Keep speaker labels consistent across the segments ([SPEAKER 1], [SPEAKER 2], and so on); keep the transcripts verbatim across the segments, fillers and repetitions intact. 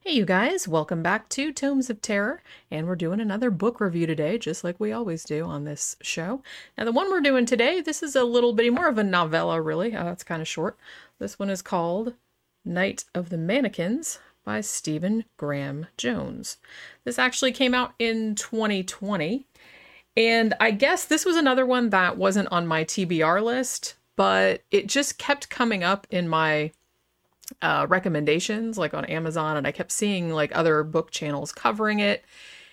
[SPEAKER 1] Hey, you guys, welcome back to Tomes of Terror, and we're doing another book review today, just like we always do on this show. Now, the one we're doing today, this is a little bit more of a novella, really. Uh, it's kind of short. This one is called Night of the Mannequins by Stephen Graham Jones. This actually came out in twenty twenty, and I guess this was another one that wasn't on my T B R list, but it just kept coming up in my uh, recommendations, like on Amazon, and I kept seeing like other book channels covering it.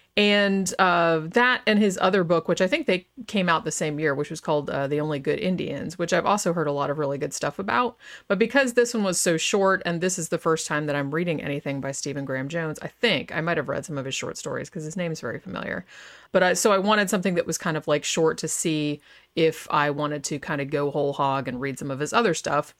[SPEAKER 1] And uh, that and his other book, which I think they came out the same year, which was called uh, The Only Good Indians, which I've also heard a lot of really good stuff about. But because this one was so short, and this is the first time that I'm reading anything by Stephen Graham Jones, I think I might have read some of his short stories because his name is very familiar. But I, so I wanted something that was kind of like short to see if I wanted to kind of go whole hog and read some of his other stuff.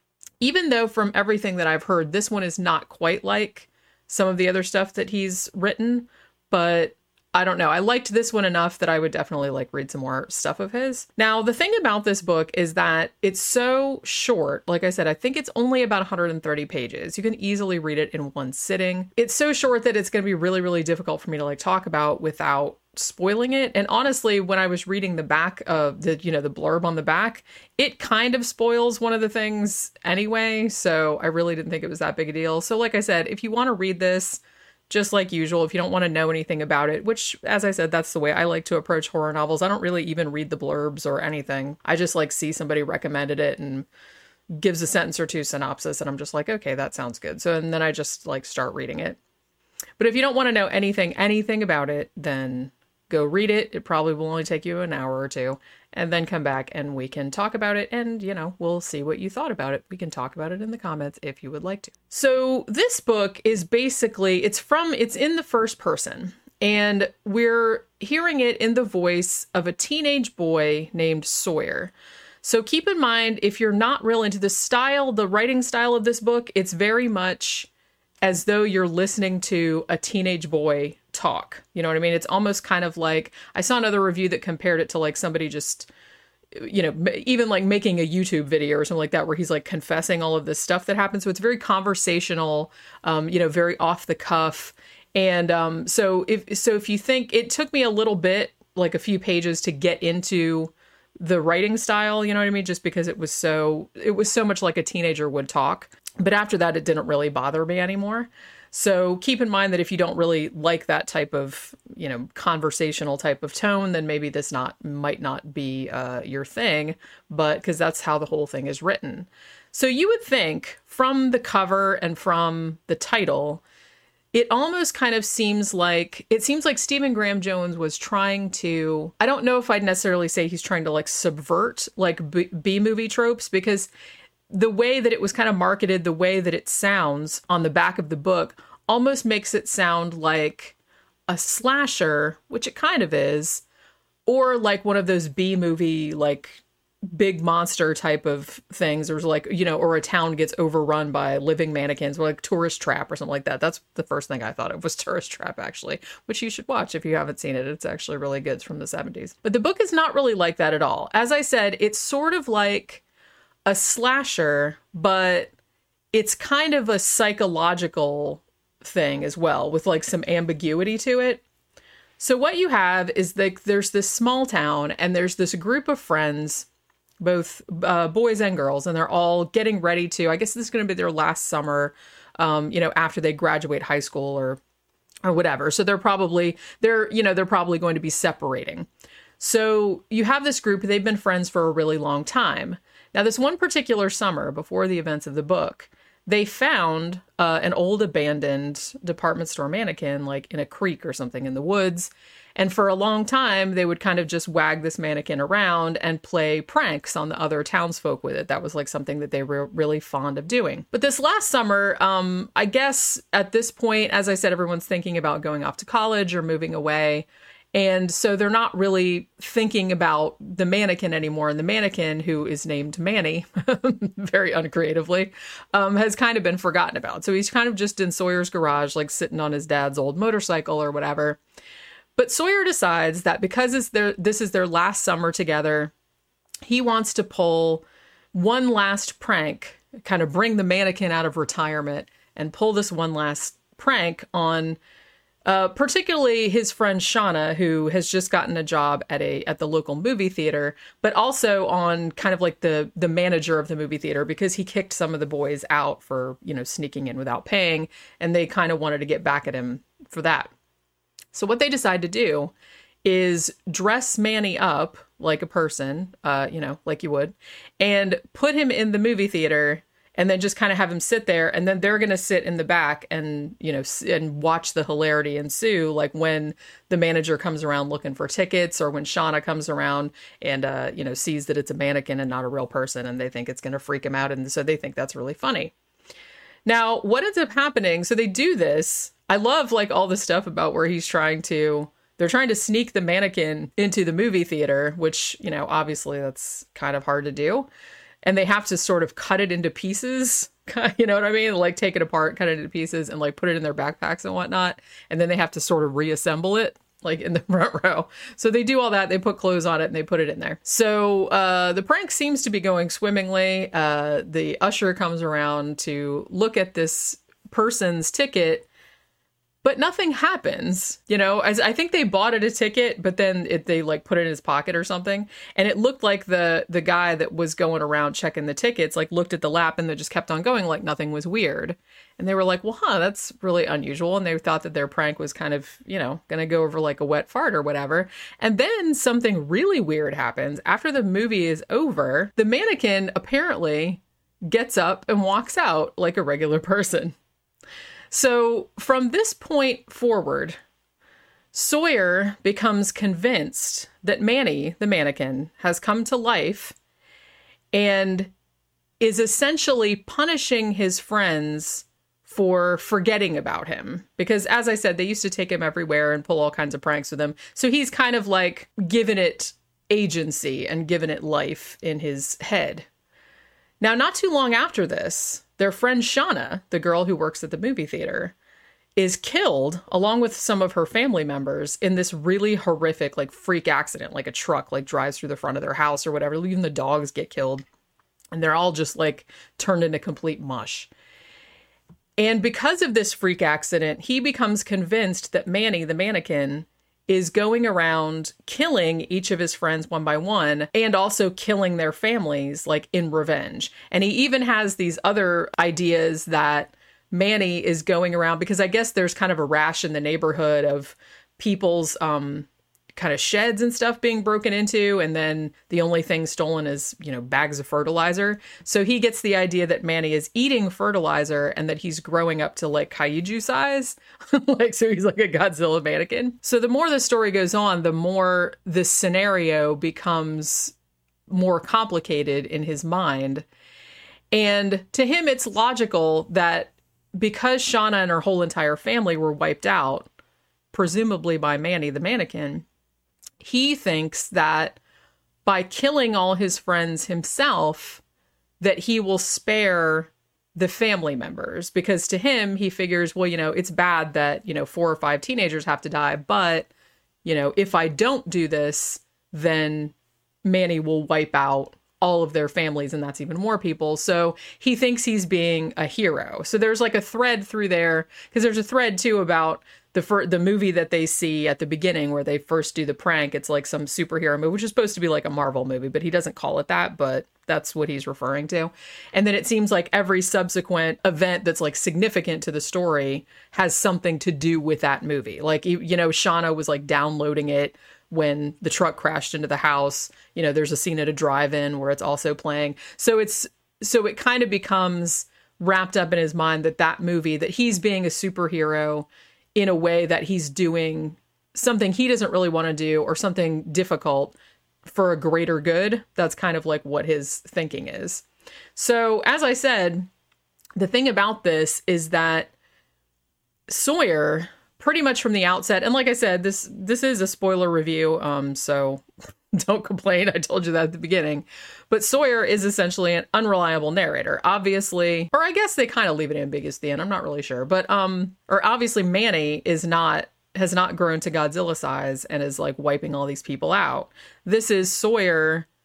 [SPEAKER 1] Even though from everything that I've heard, this one is not quite like some of the other stuff that he's written, but I don't know. I liked this one enough that I would definitely like read some more stuff of his. Now, the thing about this book is that it's so short. Like I said, I think it's only about one hundred thirty pages. You can easily read it in one sitting. It's so short that it's going to be really, really difficult for me to like talk about without spoiling it. And honestly, when I was reading the back of the, you know, the blurb on the back, it kind of spoils one of the things anyway. So I really didn't think it was that big a deal. So like I said, if you want to read this, just like usual, if you don't want to know anything about it, which, as I said, that's the way I like to approach horror novels. I don't really even read the blurbs or anything. I just like see somebody recommended it and gives a sentence or two synopsis, and I'm just like, okay, that sounds good. So, and then I just like start reading it. But if you don't want to know anything, anything about it, then go read it. It probably will only take you an hour or two, and then come back and we can talk about it. And, you know, we'll see what you thought about it. We can talk about it in the comments if you would like to. So this book is basically, it's from, it's in the first person, and we're hearing it in the voice of a teenage boy named Sawyer. So keep in mind, if you're not real into the style, the writing style of this book, it's very much as though you're listening to a teenage boy talk. You know what I mean? It's almost kind of like, I saw another review that compared it to like somebody just, you know, even like making a YouTube video or something like that, where he's like confessing all of this stuff that happens. So it's very conversational, um, you know, very off the cuff. And um, so if, so if you think, it took me a little bit, like a few pages to get into the writing style, you know what I mean? Just because it was so, it was so much like a teenager would talk. But after that, it didn't really bother me anymore. So keep in mind that if you don't really like that type of, you know, conversational type of tone, then maybe this not might not be uh, your thing, but because that's how the whole thing is written. So you would think from the cover and from the title, it almost kind of seems like, it seems like Stephen Graham Jones was trying to, I don't know if I'd necessarily say he's trying to like subvert like B- B-movie tropes, because the way that it was kind of marketed, the way that it sounds on the back of the book almost makes it sound like a slasher, which it kind of is, or like one of those B-movie, like big monster type of things. There's like, you know, or a town gets overrun by living mannequins, or like Tourist Trap or something like that. That's the first thing I thought of was Tourist Trap, actually, which you should watch if you haven't seen it. It's actually really good. It's from the seventies. But the book is not really like that at all. As I said, it's sort of like a slasher, but it's kind of a psychological thing as well, with like some ambiguity to it. So what you have is like there's this small town, and there's this group of friends, both uh, boys and girls, and they're all getting ready to, I guess this is going to be their last summer, um, you know, after they graduate high school or or whatever. So they're probably they're you know they're probably going to be separating. So you have this group, they've been friends for a really long time. Now, this one particular summer, before the events of the book, they found uh, an old abandoned department store mannequin, like in a creek or something in the woods. And for a long time, they would kind of just wag this mannequin around and play pranks on the other townsfolk with it. That was like something that they were really fond of doing. But this last summer, um, I guess at this point, as I said, everyone's thinking about going off to college or moving away. And so they're not really thinking about the mannequin anymore. And the mannequin, who is named Manny, very uncreatively, um, has kind of been forgotten about. So he's kind of just in Sawyer's garage, like sitting on his dad's old motorcycle or whatever. But Sawyer decides that because it's their, this is their last summer together, he wants to pull one last prank, kind of bring the mannequin out of retirement and pull this one last prank on uh, particularly his friend Shauna, who has just gotten a job at a at the local movie theater, but also on kind of like the the manager of the movie theater, because he kicked some of the boys out for, you know, sneaking in without paying, and they kind of wanted to get back at him for that. So what they decide to do is dress Manny up like a person, uh, you know, like you would, and put him in the movie theater, and then just kind of have him sit there, and then they're going to sit in the back and, you know, and watch the hilarity ensue, like when the manager comes around looking for tickets, or when Shauna comes around and, uh, you know, sees that it's a mannequin and not a real person, and they think it's going to freak him out, and so they think that's really funny. Now, what ends up happening, so they do this, I love, like, all the stuff about where he's trying to, they're trying to sneak the mannequin into the movie theater, which, you know, obviously that's kind of hard to do. And they have to sort of cut it into pieces, you know what I mean? Like take it apart, cut it into pieces, and like put it in their backpacks and whatnot. And then they have to sort of reassemble it, like in the front row. So they do all that. They put clothes on it and they put it in there. So uh, the prank seems to be going swimmingly. Uh, the usher comes around to look at this person's ticket, but nothing happens, you know, as I think they bought it a ticket, but then it, they like put it in his pocket or something. And it looked like the the guy that was going around checking the tickets, like looked at the lap and they just kept on going like nothing was weird. And they were like, well, huh, that's really unusual. And they thought that their prank was kind of, you know, going to go over like a wet fart or whatever. And then something really weird happens. After the movie is over, the mannequin apparently gets up and walks out like a regular person. So from this point forward, Sawyer becomes convinced that Manny, the mannequin, has come to life and is essentially punishing his friends for forgetting about him. Because as I said, they used to take him everywhere and pull all kinds of pranks with him. So he's kind of like given it agency and given it life in his head. Now, not too long after this, their friend Shauna, the girl who works at the movie theater, is killed along with some of her family members in this really horrific, like, freak accident. Like a truck, like, drives through the front of their house or whatever. Even the dogs get killed. And they're all just, like, turned into complete mush. And because of this freak accident, he becomes convinced that Manny, the mannequin, is going around killing each of his friends one by one and also killing their families, like in revenge. And he even has these other ideas that Manny is going around, because I guess there's kind of a rash in the neighborhood of people's um, kind of sheds and stuff being broken into. And then the only thing stolen is, you know, bags of fertilizer. So he gets the idea that Manny is eating fertilizer and that he's growing up to like kaiju size. Like, so he's like a Godzilla mannequin. So the more the story goes on, the more this scenario becomes more complicated in his mind. And to him, it's logical that because Shauna and her whole entire family were wiped out, presumably by Manny the mannequin, he thinks that by killing all his friends himself, that he will spare the family members. Because to him, he figures, well, you know, it's bad that, you know, four or five teenagers have to die. But, you know, if I don't do this, then Manny will wipe out all of their families, and that's even more people. So he thinks he's being a hero. So there's like a thread through there, because there's a thread too about the fir- the movie that they see at the beginning where they first do the prank. It's like some superhero movie, which is supposed to be like a Marvel movie, but he doesn't call it that, but that's what he's referring to. And then it seems like every subsequent event that's like significant to the story has something to do with that movie. Like, you know, Shauna was like downloading it when the truck crashed into the house. You know, there's a scene at a drive-in where it's also playing. So it's, so it kind of becomes wrapped up in his mind that that movie, that he's being a superhero in a way that he's doing something he doesn't really want to do, or something difficult for a greater good. That's kind of like what his thinking is. So as I said, the thing about this is that Sawyer, pretty much from the outset, and like I said, this this is a spoiler review, um, so don't complain. I told you that at the beginning. But Sawyer is essentially an unreliable narrator, obviously. Or I guess they kind of leave it ambiguous at the end. I'm not really sure. But, um, or obviously Manny is not, has not grown to Godzilla size and is like wiping all these people out. This is Sawyer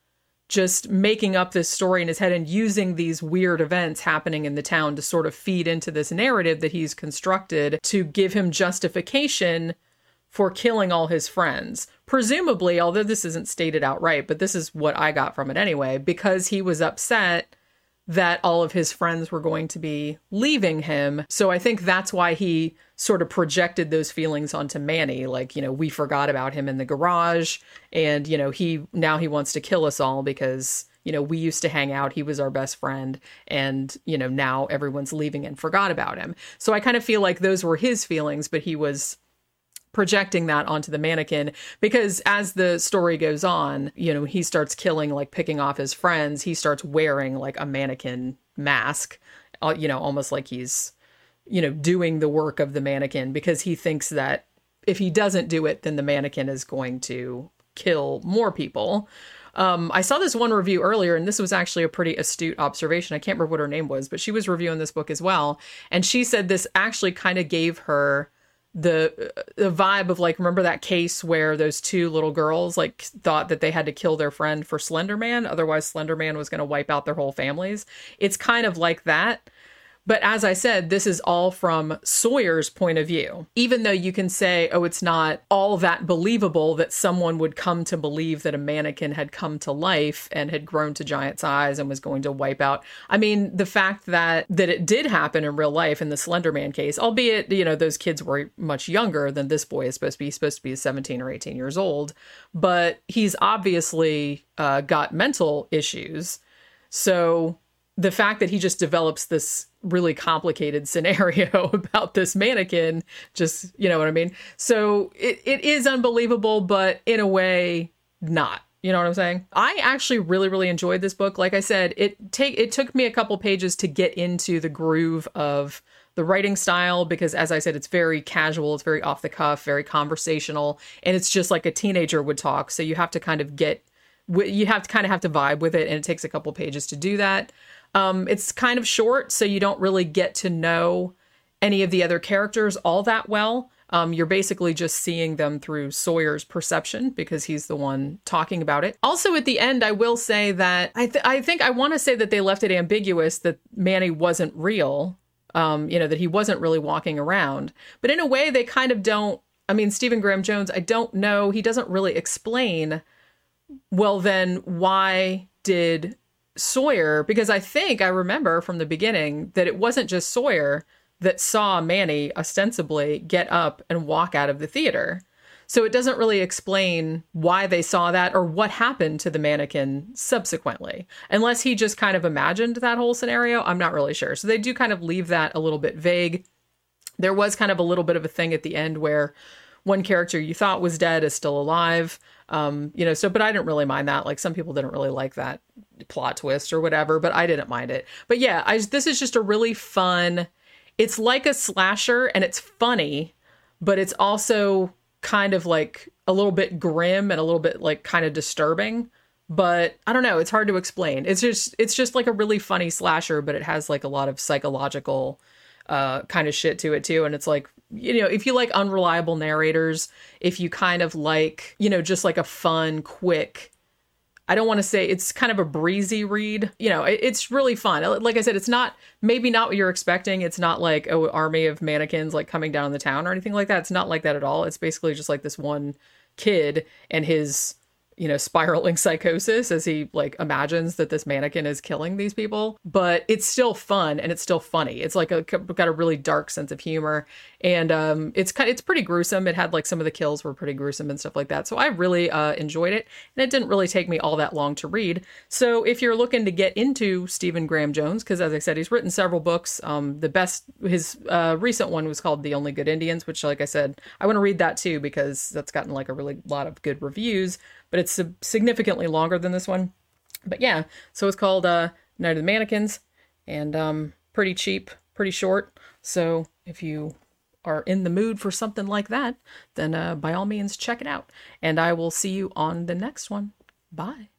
[SPEAKER 1] just making up this story in his head and using these weird events happening in the town to sort of feed into this narrative that he's constructed to give him justification for killing all his friends. Presumably, although this isn't stated outright, but this is what I got from it anyway, because he was upset that all of his friends were going to be leaving him. So I think that's why he sort of projected those feelings onto Manny. Like, you know, we forgot about him in the garage, and, you know, he now he wants to kill us all because, you know, we used to hang out. He was our best friend. And, you know, now everyone's leaving and forgot about him. So I kind of feel like those were his feelings, but he was projecting that onto the mannequin, because as the story goes on, you know, he starts killing, like picking off his friends. He starts wearing like a mannequin mask, uh, you know, almost like he's, you know, doing the work of the mannequin, because he thinks that if he doesn't do it, then the mannequin is going to kill more people. Um, I saw this one review earlier, and this was actually a pretty astute observation. I can't remember what her name was, but she was reviewing this book as well. And she said this actually kind of gave her the the vibe of, like, remember that case where those two little girls like thought that they had to kill their friend for Slender Man, otherwise Slender Man was going to wipe out their whole families. It's kind of like that. But as I said, this is all from Sawyer's point of view. Even though you can say, oh, it's not all that believable that someone would come to believe that a mannequin had come to life and had grown to giant size and was going to wipe out. I mean, the fact that that it did happen in real life in the Slender Man case, albeit, you know, those kids were much younger than this boy is supposed to be. He's supposed to be seventeen or eighteen years old. But he's obviously uh, got mental issues. So the fact that he just develops this really complicated scenario about this mannequin, just, you know what I mean? So it, it is unbelievable, but in a way, not. You know what I'm saying? I actually really, really enjoyed this book. Like I said, it take it took me a couple pages to get into the groove of the writing style, because as I said, it's very casual, it's very off the cuff, very conversational, and it's just like a teenager would talk. So you have to kind of get, you have to kind of have to vibe with it, and it takes a couple pages to do that. Um, it's kind of short, so you don't really get to know any of the other characters all that well. Um, you're basically just seeing them through Sawyer's perception, because he's the one talking about it. Also, at the end, I will say that I, th- I think I want to say that they left it ambiguous that Manny wasn't real, um, you know, that he wasn't really walking around. But in a way, they kind of don't. I mean, Stephen Graham Jones, I don't know. He doesn't really explain, well, then why did Sawyer, because I think I remember from the beginning that it wasn't just Sawyer that saw Manny ostensibly get up and walk out of the theater. So it doesn't really explain why they saw that or what happened to the mannequin subsequently, unless he just kind of imagined that whole scenario. I'm not really sure. So they do kind of leave that a little bit vague. There was kind of a little bit of a thing at the end where one character you thought was dead is still alive. Um, you know, so, but I didn't really mind that. Like, some people didn't really like that plot twist or whatever, but I didn't mind it. But yeah, I, this is just a really fun, it's like a slasher, and it's funny, but it's also kind of like a little bit grim and a little bit like kind of disturbing. But I don't know, it's hard to explain. It's just, it's just like a really funny slasher, but it has like a lot of psychological uh, kind of shit to it too. And it's like, you know, if you like unreliable narrators, if you kind of like, you know, just like a fun, quick, I don't want to say it's kind of a breezy read, you know, it, it's really fun. Like I said, it's not, maybe not what you're expecting. It's not like an army of mannequins like coming down the town or anything like that. It's not like that at all. It's basically just like this one kid and his, you know, spiraling psychosis as he like imagines that this mannequin is killing these people. But it's still fun and it's still funny. It's like a got a really dark sense of humor, and um, it's kind it's pretty gruesome. It had like some of the kills were pretty gruesome and stuff like that. So I really uh, enjoyed it, and it didn't really take me all that long to read. So if you're looking to get into Stephen Graham Jones, because as I said, he's written several books. Um, the best his uh, recent one was called The Only Good Indians, which, like I said, I want to read that too because that's gotten like a really lot of good reviews. But it's significantly longer than this one. But yeah, so it's called uh, Night of the Mannequins, and um, pretty cheap, pretty short. So if you are in the mood for something like that, then uh, by all means, check it out. And I will see you on the next one. Bye.